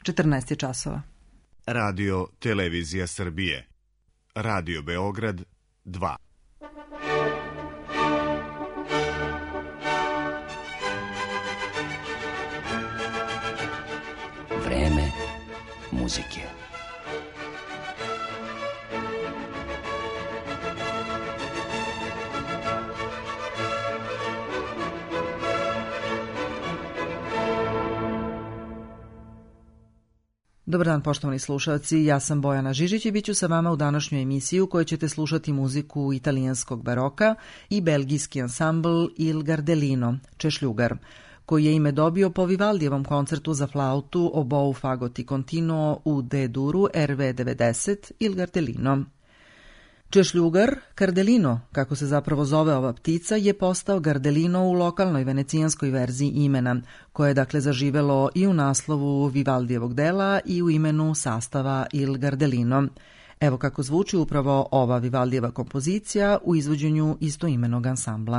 14 je časova. Radio Televizija Srbije. Radio Beograd 2. Vreme muzike. Dobar dan, poštovani slušalci, ja sam Bojana Žižić i bit ću sa vama u današnjoj emisiji u kojoj ćete slušati muziku italijanskog baroka i belgijski ansambl Il Gardelino, Češljugar, koji je ime dobio po Vivaldijevom koncertu za flautu, obou, fagot i continuo u D-duru RV90 Il Gardelino. Češljugar, Gardelino, kako se zapravo zove ova ptica, je postao Gardelino u lokalnoj venecijanskoj verziji imena, koje je dakle zaživelo i u naslovu Vivaldijevog dela i u imenu sastava Il Gardelino. Evo kako zvuči upravo ova Vivaldijeva kompozicija u izvođenju istoimenog ansambla.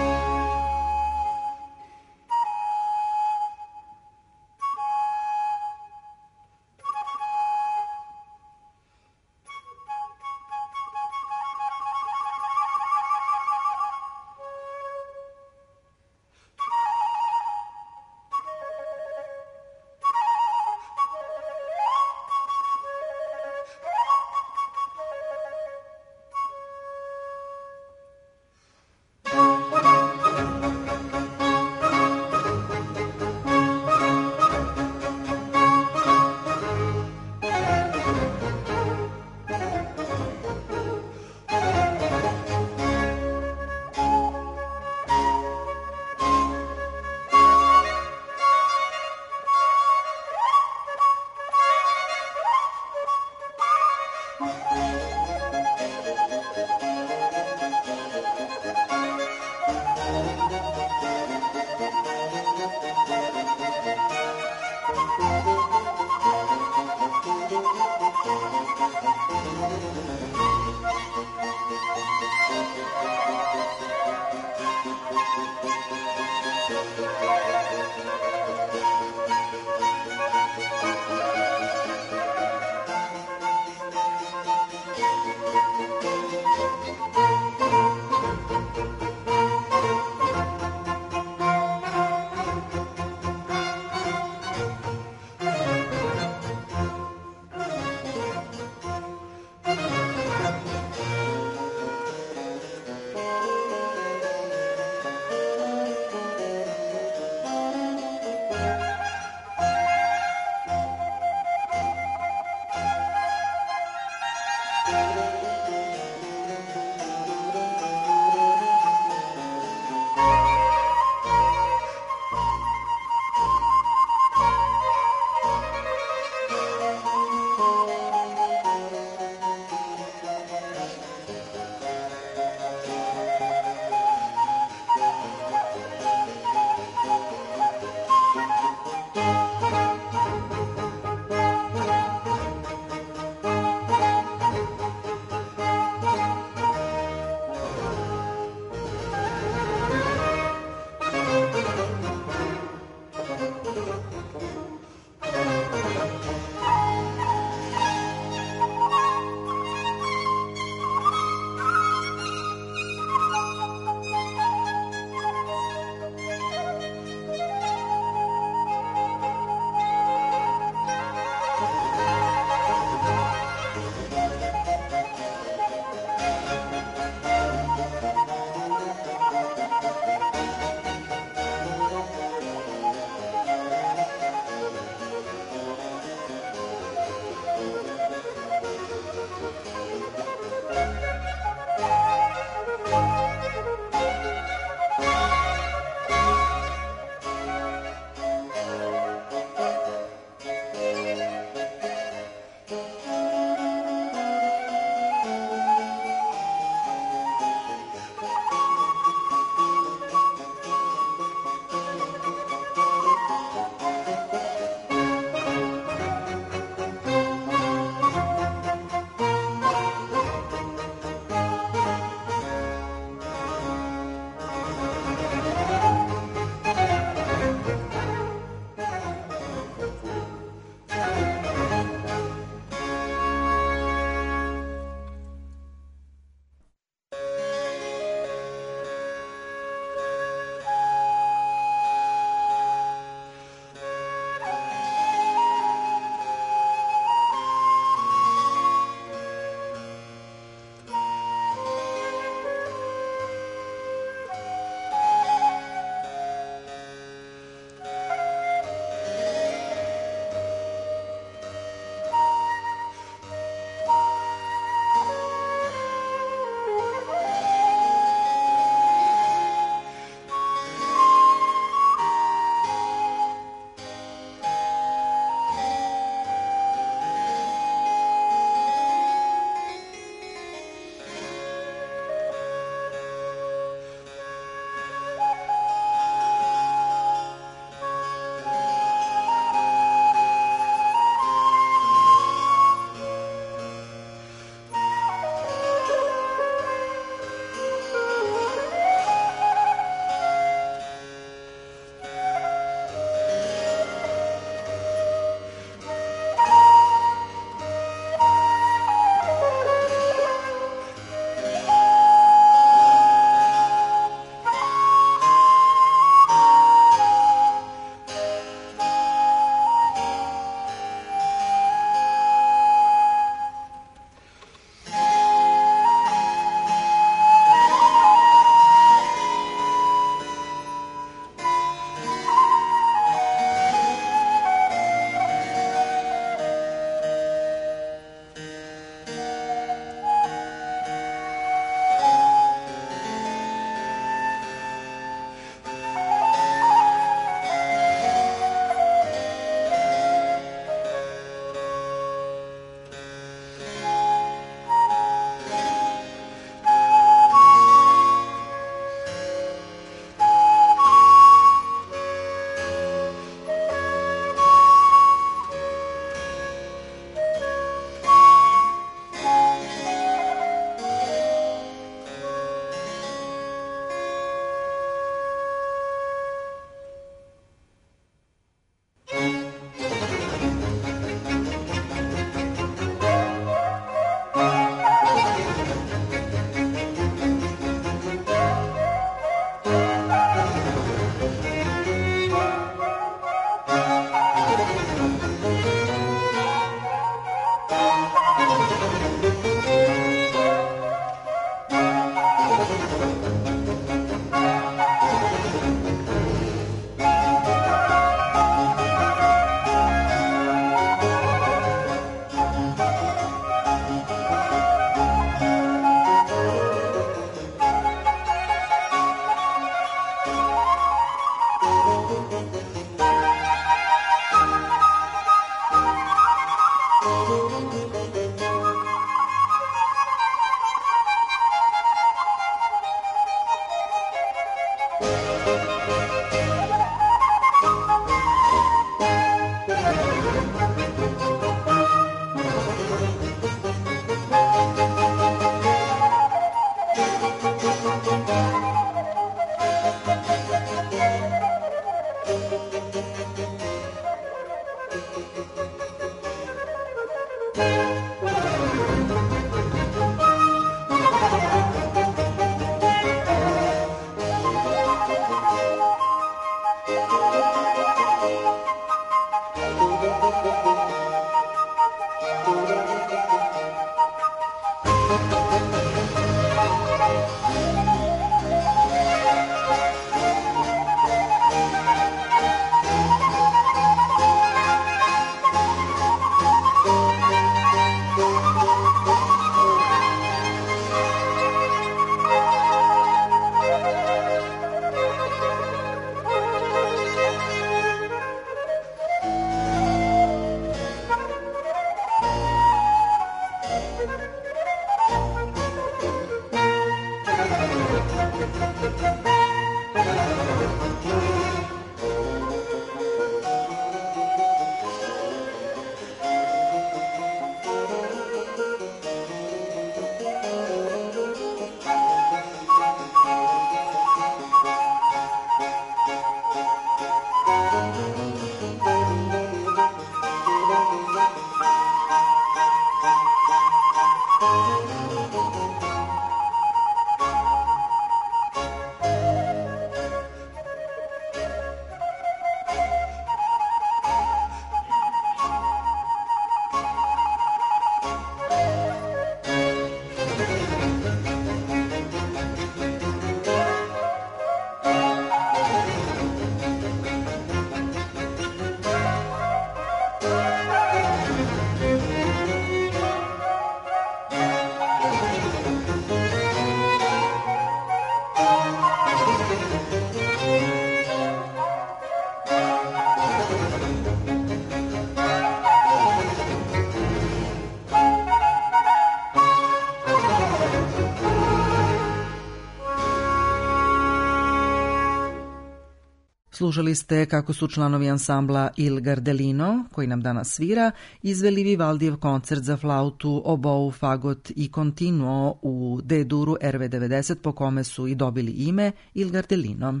Slušali ste kako su članovi ansambla Il Gardelino, koji nam danas svira, izveli Vivaldijev koncert za flautu, obou, fagot i continuo u D-duru RV90 po kome su i dobili ime Il Gardelino.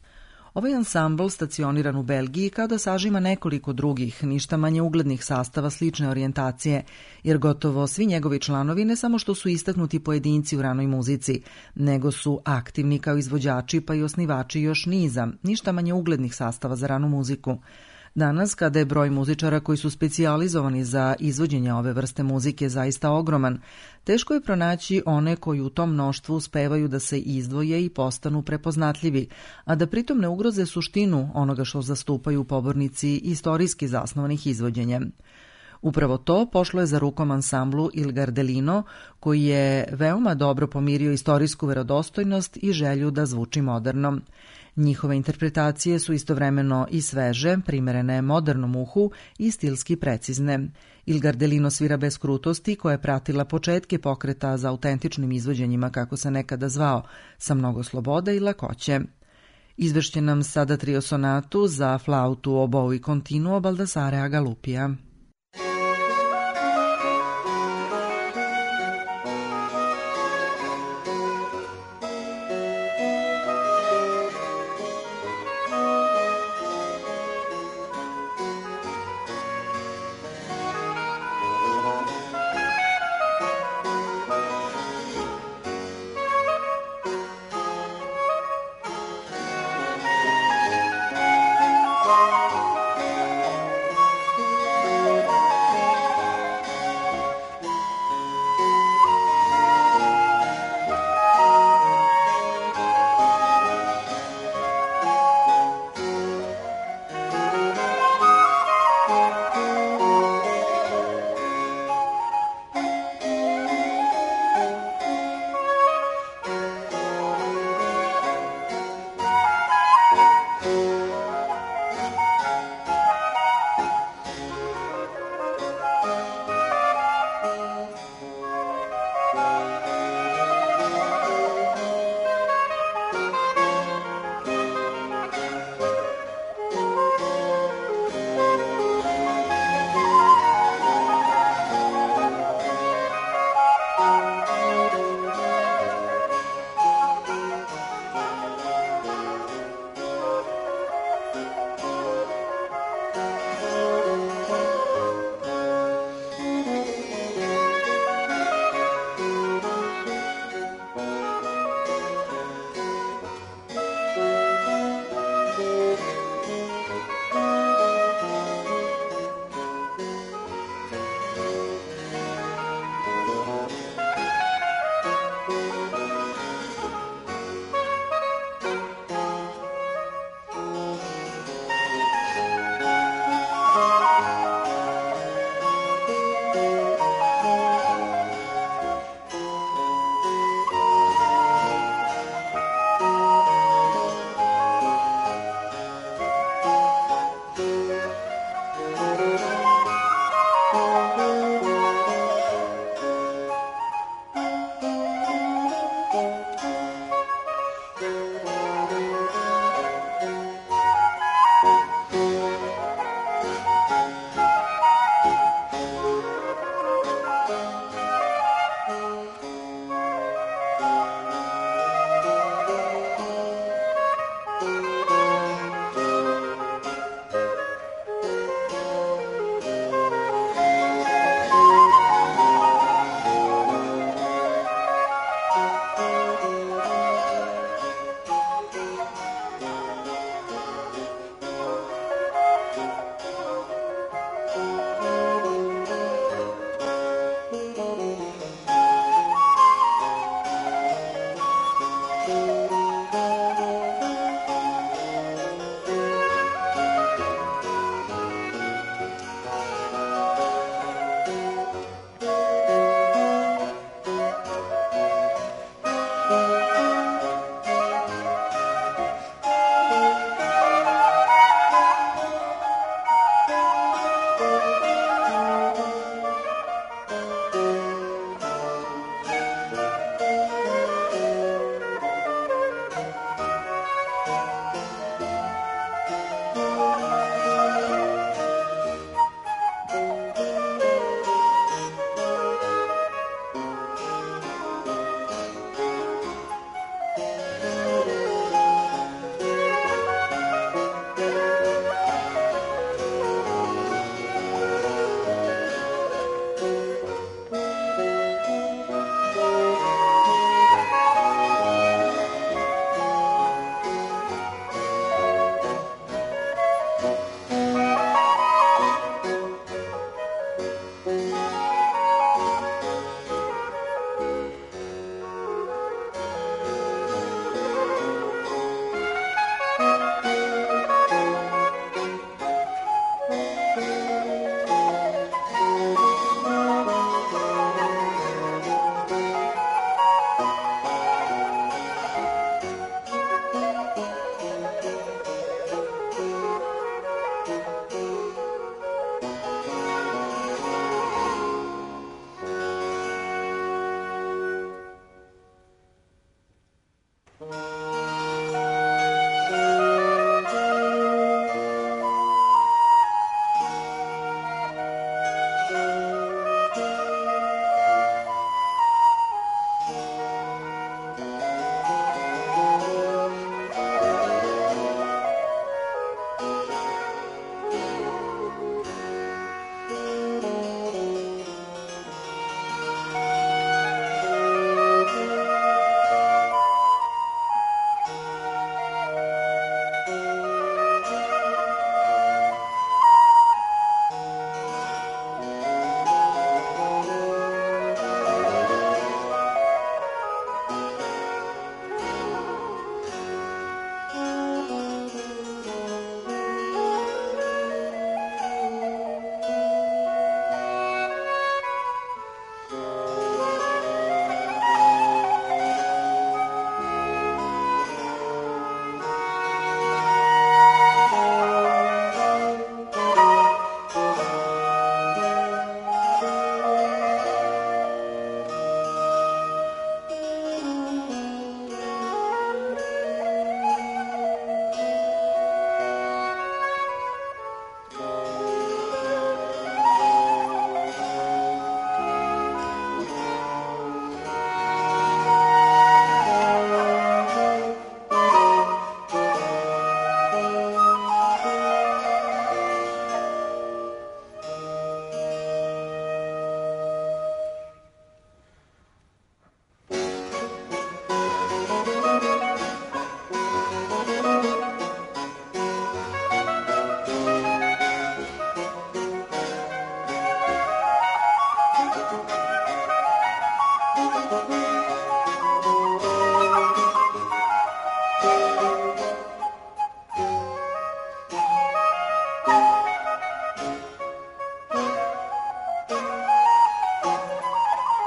Ovaj ansambl, stacioniran u Belgiji, kao da sažima nekoliko drugih, ništa manje uglednih sastava slične orijentacije, jer gotovo svi njegovi članovi ne samo što su istaknuti pojedinci u ranoj muzici, nego su aktivni kao izvođači pa i osnivači još niza, ništa manje uglednih sastava za ranu muziku. Danas, kada je broj muzičara koji su specijalizovani za izvođenje ove vrste muzike zaista ogroman, teško je pronaći one koji u tom mnoštvu uspevaju da se izdvoje i postanu prepoznatljivi, a da pritom ne ugroze suštinu onoga što zastupaju pobornici istorijski zasnovanih izvođenja. Upravo to pošlo je za rukom ansamblu Il Gardelino, koji je veoma dobro pomirio istorijsku verodostojnost i želju da zvuči moderno. Njihove interpretacije su istovremeno i sveže, primerene modernom uhu i stilski precizne. Il Gardelino svira bez krutosti koja je pratila početke pokreta za autentičnim izvođenjima, kako se nekada zvao, sa mnogo slobode i lakoće. Izvešće nam sada trio sonatu za flautu, obou i continuo Baldassarea Galupija.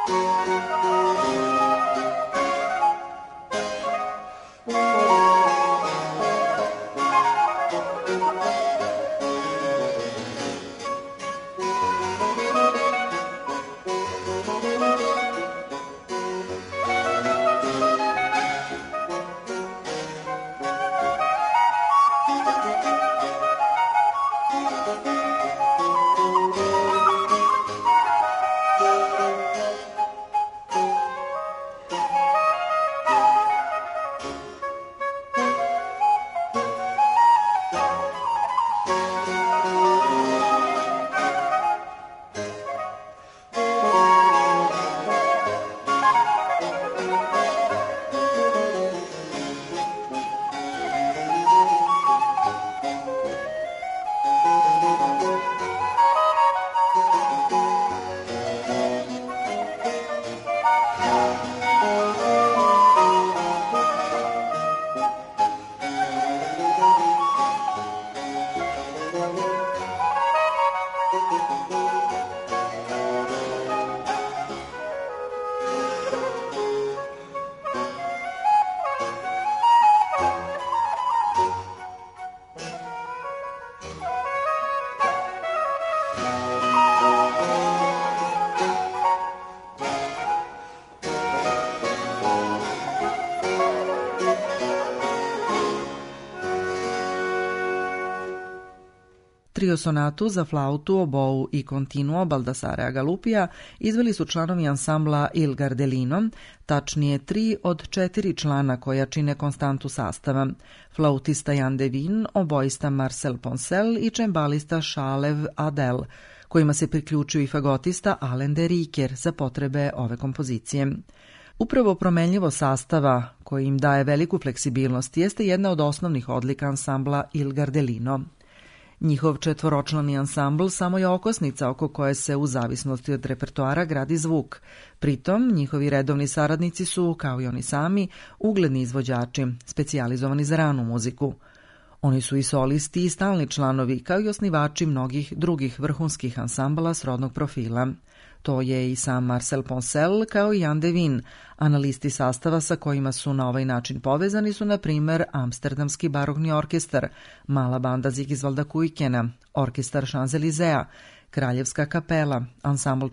Trio sonatu za flautu, obou i continuo Baldassarea Galupija izveli su članovi ansambla Il Gardelino, tačnije 3 od 4 člana koja čine konstantu sastava, flautista Jan Devin, obojista Marcel Poncel i čembalista Šalev Adel, kojima se priključuju i fagotista Alain de Riker za potrebe ove kompozicije. Upravo promenljivo sastava, koji im daje veliku fleksibilnost, jeste jedna od osnovnih odlika ansambla Il Gardelino. Njihov četvoročlani ansambl samo je okosnica oko koje se u zavisnosti od repertoara gradi zvuk. Pritom, njihovi redovni saradnici su, kao i oni sami, ugledni izvođači, specijalizovani za ranu muziku. Oni su i solisti i stalni članovi, kao i osnivači mnogih drugih vrhunskih ansambala srodnog profila. To je i sam Marcel Poncel kao i Jan Devin, a na listi sastava sa kojima su na ovaj način povezani su, na primer, Amsterdamski barokni orkestar, Mala banda Zigisvalda Kujkena, Orkestar Champs-Élysées, Kraljevska kapela, Ansambl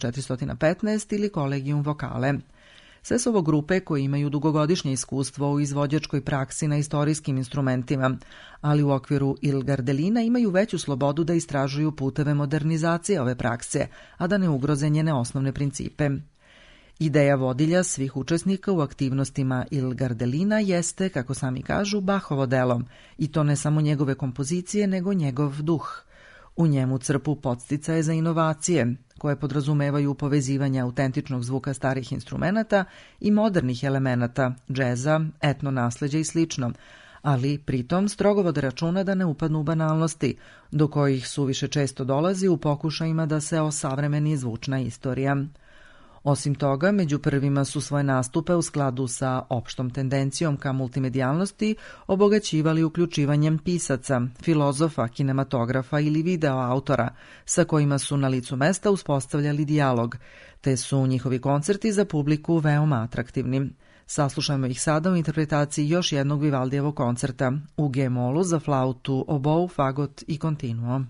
415 ili Collegium Vocale. Sve su ovo grupe koje imaju dugogodišnje iskustvo u izvođačkoj praksi na istorijskim instrumentima, ali u okviru Il Gardelina imaju veću slobodu da istražuju puteve modernizacije ove prakse, a da ne ugroze njene osnovne principe. Ideja vodilja svih učesnika u aktivnostima Il Gardelina jeste, kako sami kažu, Bachovo delo, i to ne samo njegove kompozicije, nego njegov duh. U njemu crpu podsticaje za inovacije, koje podrazumevaju povezivanje autentičnog zvuka starih instrumenata i modernih elemenata, džeza, etno nasleđa i slično, ali pritom strogo vode računa da ne upadnu u banalnosti, do kojih suviše često dolazi u pokušajima da se osavremeni zvučna istorija. Osim toga, među prvima su svoje nastupe u skladu sa opštom tendencijom ka multimedijalnosti obogaćivali uključivanjem pisaca, filozofa, kinematografa ili video autora, sa kojima su na licu mesta uspostavljali dijalog, te su njihovi koncerti za publiku veoma atraktivni. Saslušajmo ih sada u interpretaciji još jednog Vivaldijevog koncerta u G-molu za flautu, obou, fagot i continuo.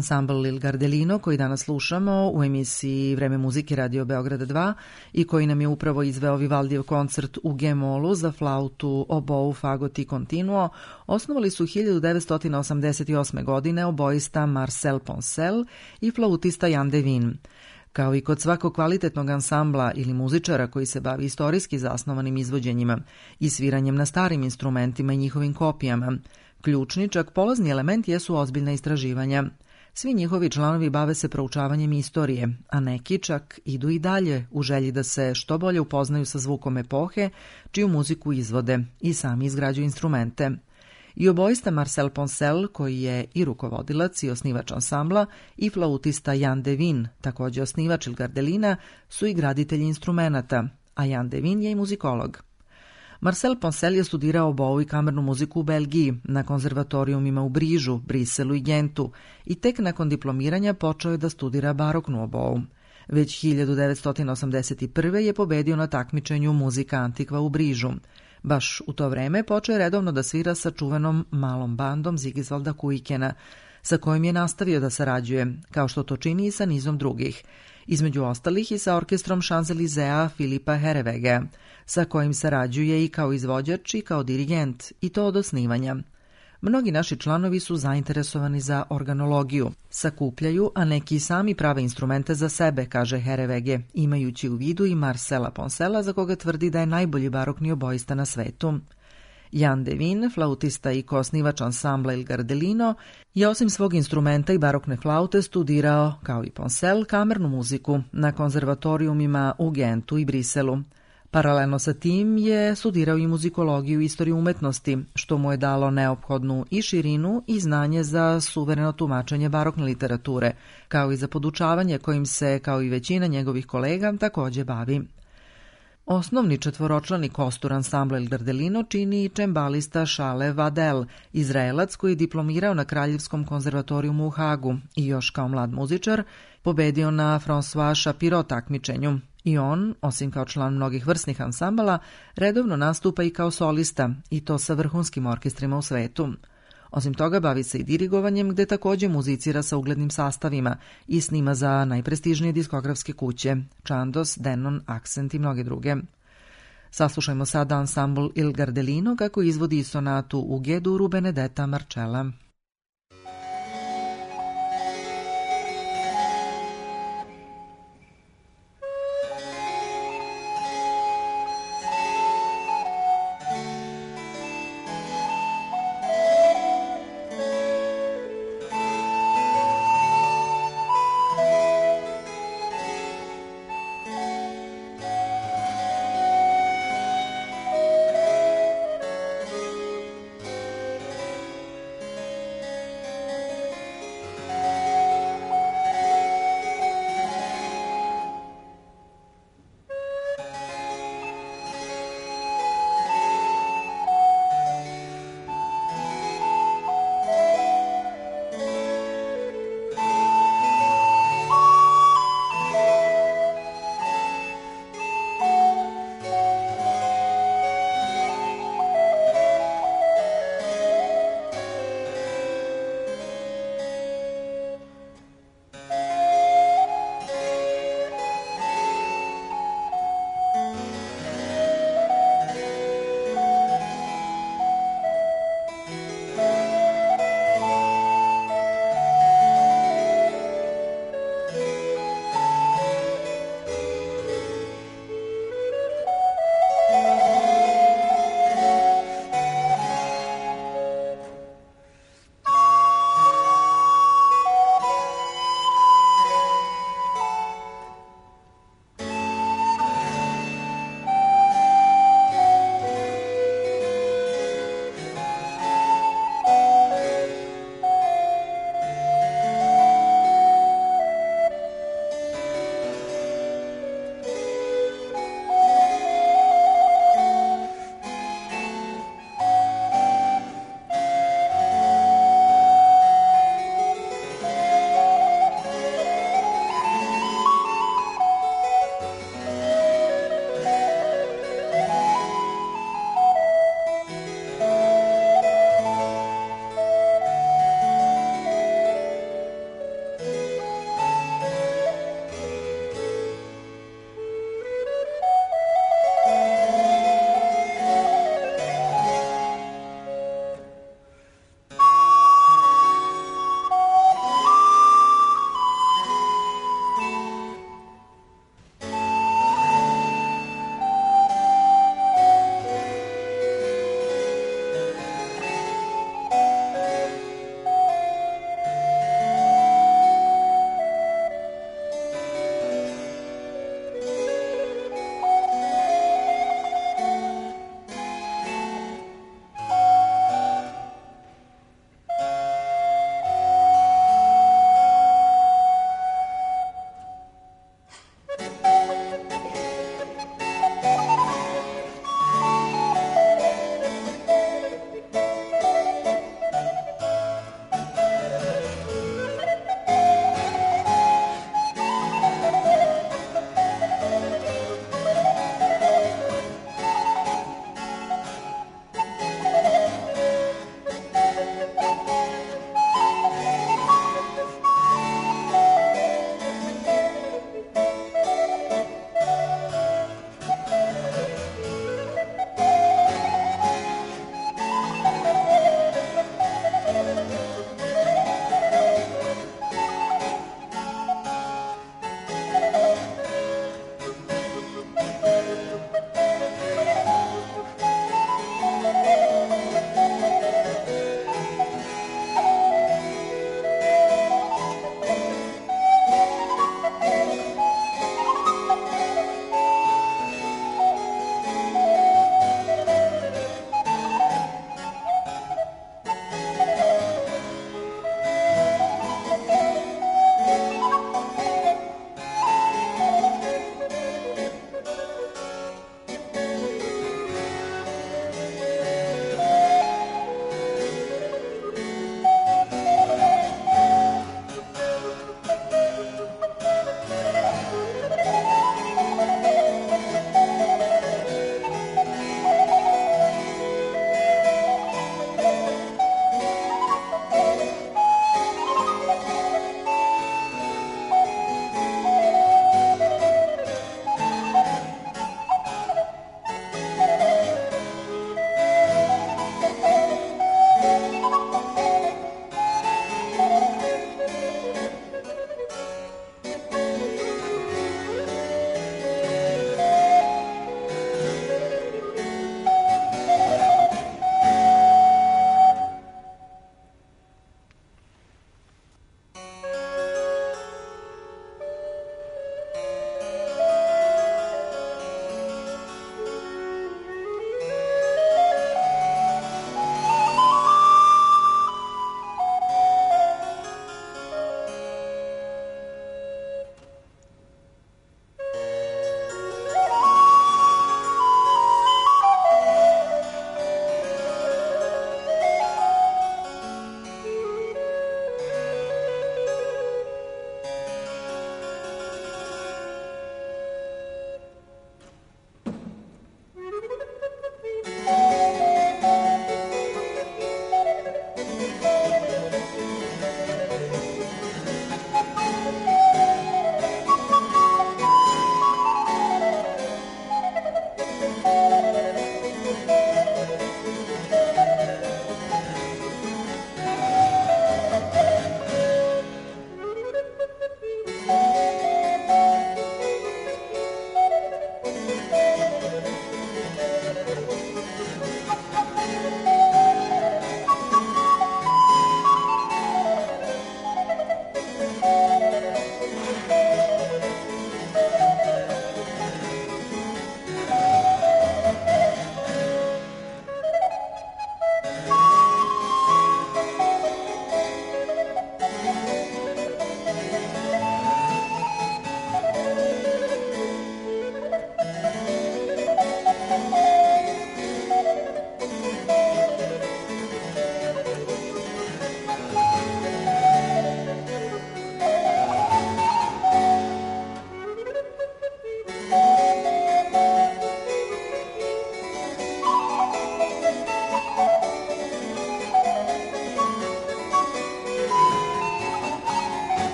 Ansambl Il Gardelino koji danas slušamo u emisiji Vreme muzike Radio Beograda 2 i koji nam je upravo izveo Vivaldijev koncert u G-molu za flautu, obou, fagot i continuo, osnovali su 1988. godine obojista Marcel Poncel i flautista Jan Devin. Kao i kod svakog kvalitetnog ansambla ili muzičara koji se bavi istorijski zasnovanim izvođenjima i sviranjem na starim instrumentima i njihovim kopijama, ključni, čak polazni element jesu ozbiljna istraživanja. Svi njihovi članovi bave se proučavanjem istorije, a neki čak idu i dalje u želji da se što bolje upoznaju sa zvukom epohe, čiju muziku izvode i sami izgrađuju instrumente. I obojista Marcel Poncel, koji je i rukovodilac i osnivač ansambla, i flautista Jan Devin, također osnivač Il Gardelina, su i graditelji instrumenata, a Jan Devin je i muzikolog. Marcel Poncel je studirao obou i kamernu muziku u Belgiji, na konzervatorijumima u Brižu, Briselu i Gentu i tek nakon diplomiranja počeo je da studira baroknu obou. Već 1981. je pobedio na takmičenju Muzika Antikva u Brižu. Baš u to vreme počeo je redovno da svira sa čuvenom malom bandom Zigisvalda Kujkena, sa kojim je nastavio da sarađuje, kao što to čini i sa nizom drugih. Između ostalih i sa orkestrom Champs-Élysées Filipa Herrewega, sa kojim sarađuje i kao izvođač i kao dirigent, i to od osnivanja. Mnogi naši članovi su zainteresovani za organologiju, sakupljaju, a neki sami prave instrumente za sebe, kaže Herrewege, imajući u vidu i Marcela Poncela, za koga tvrdi da je najbolji barokni obojista na svetu. Jan Devin, flautista i koosnivač ansambla Il Gardelino, je osim svog instrumenta i barokne flaute studirao, kao i Poncel, kamernu muziku na konzervatorijumima u Gentu i Briselu. Paralelno sa tim je studirao i muzikologiju i istoriju umetnosti, što mu je dalo neophodnu i širinu i znanje za suvereno tumačenje barokne literature, kao i za podučavanje kojim se, kao i većina njegovih kolega, također bavi. Osnovni četvoročlani kostur ansambla Il Gardelino čini čembalista Šale Vadel, Izraelac koji je diplomirao na Kraljevskom konzervatorijumu u Hagu i još kao mlad muzičar pobedio na François Chapirot takmičenju. I on, osim kao član mnogih vrsnih ansambala, redovno nastupa i kao solista, i to sa vrhunskim orkestrima u svetu. Osim toga, bavi se i dirigovanjem, gde također muzicira sa uglednim sastavima i snima za najprestižnije diskografske kuće, Chandos, Denon, Accent i mnoge druge. Saslušajmo sada ansambl Il Gardelino kako izvodi sonatu u G-duru Benedetta Marcella.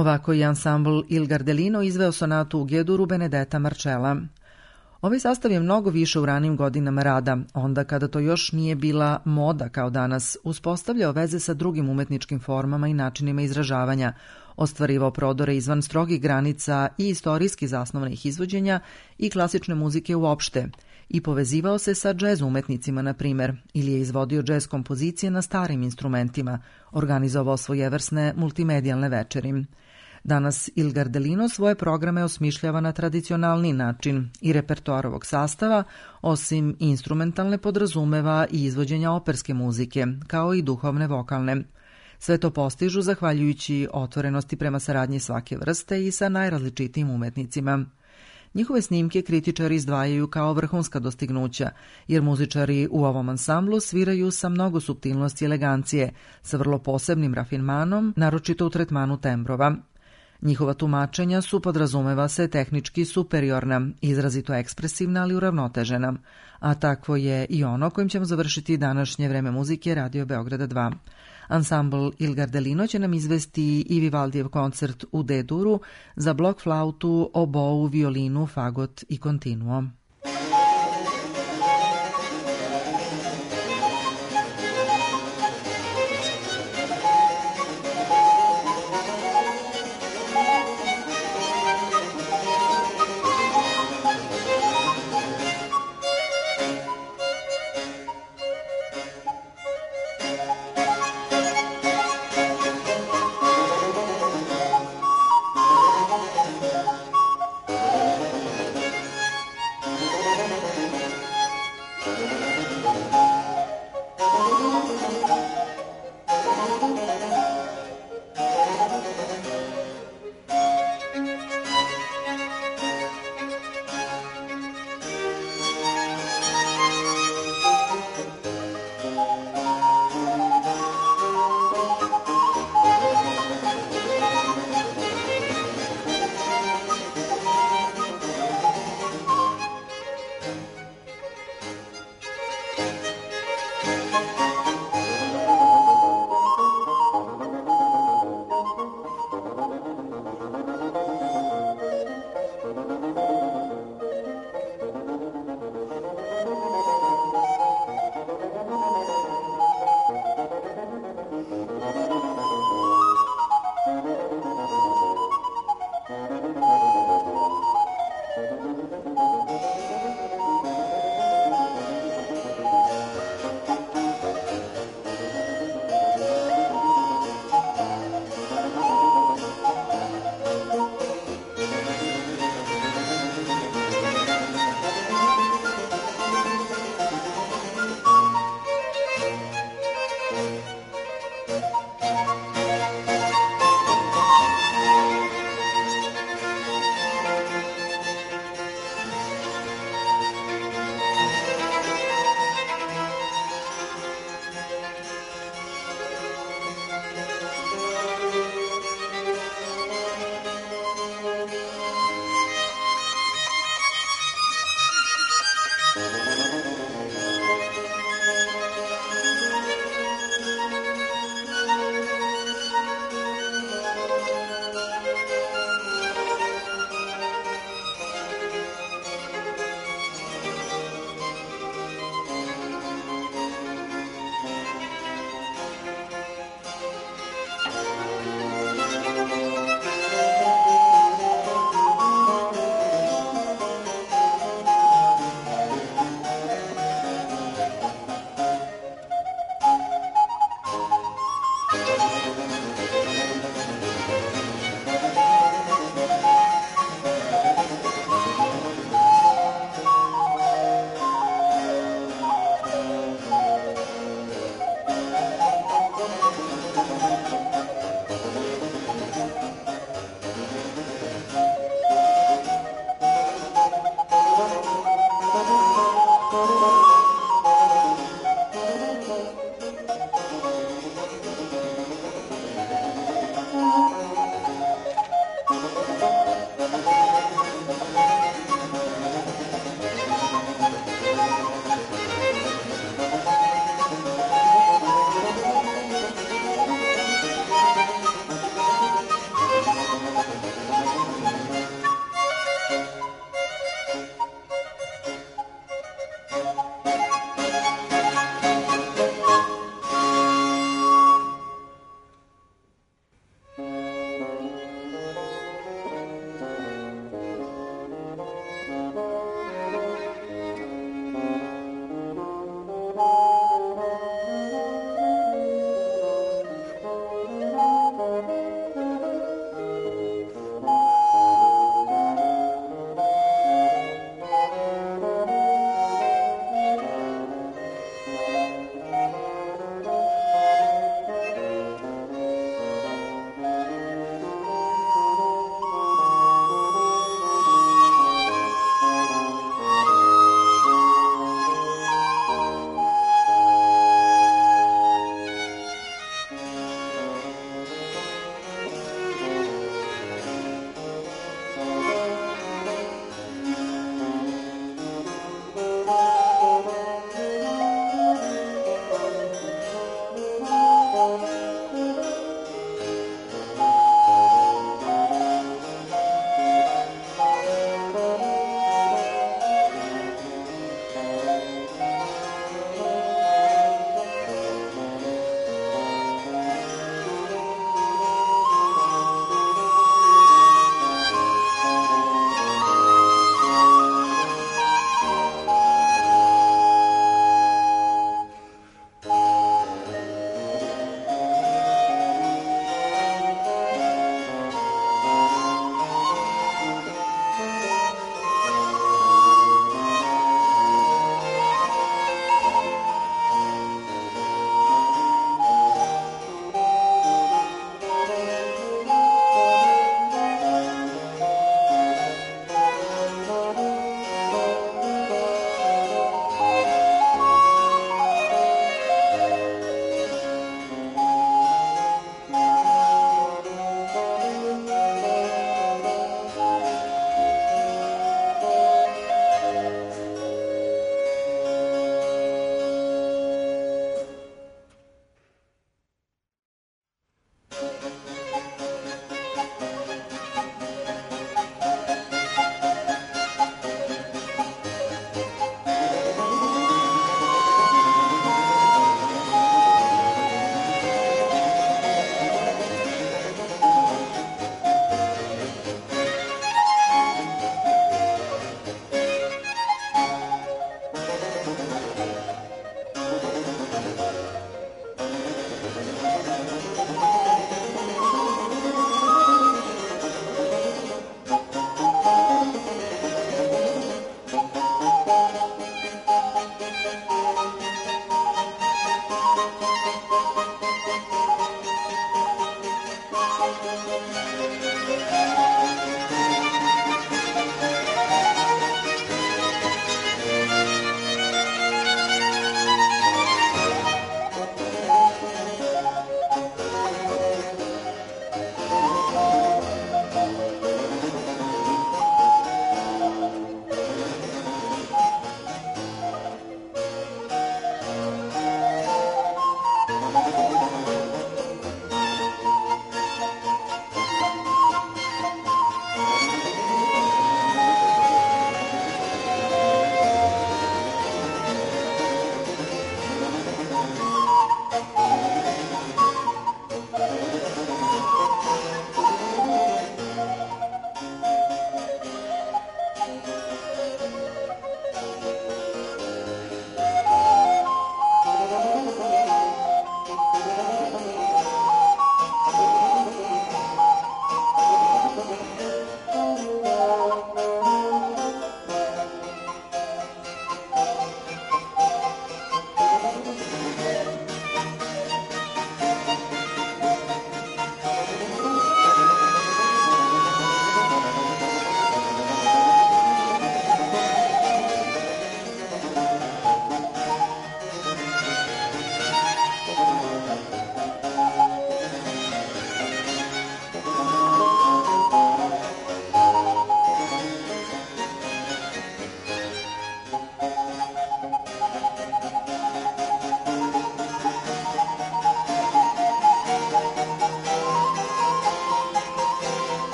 Ovako je ansambl Il Gardelino izveo sonatu u G-duru Benedeta Marcella. Ovaj sastav je mnogo više u ranim godinama rada, onda kada to još nije bila moda kao danas, uspostavljao veze sa drugim umetničkim formama i načinima izražavanja, ostvarivao prodore izvan strogih granica i istorijski zasnovanih izvođenja i klasične muzike uopšte, i povezivao se sa džez umetnicima, na primer, ili je izvodio džez kompozicije na starim instrumentima, organizovao svojevrsne multimedijalne večeri. Danas Il Gardelino svoje programe osmišljava na tradicionalni način i repertoar ovog sastava, osim instrumentalne, podrazumeva i izvođenja operske muzike, kao i duhovne vokalne. Sve to postižu zahvaljujući otvorenosti prema saradnji svake vrste i sa najrazličitijim umetnicima. Njihove snimke kritičari izdvajaju kao vrhunska dostignuća, jer muzičari u ovom ansamblu sviraju sa mnogo suptilnosti i elegancije, sa vrlo posebnim rafinmanom, naročito u tretmanu tembrova. Njihova tumačenja su, podrazumeva se, tehnički superiorna, izrazito ekspresivna, ali uravnotežena. A takvo je i ono kojim ćemo završiti današnje vreme muzike Radio Beograda 2. Ansambl Il Gardelino će nam izvesti i Vivaldijev koncert u D-duru za blok flautu, obou, violinu, fagot i kontinuo.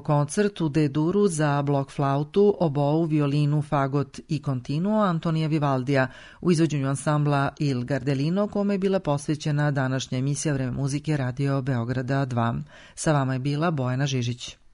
koncert u D-duru za blok flautu, obou, violinu, fagot i continuo Antonija Vivaldija u izvođenju ansambla Il Gardelino, kome je bila posvećena današnja emisija Vreme muzike Radio Beograda 2. Sa vama je bila Bojana Žižić.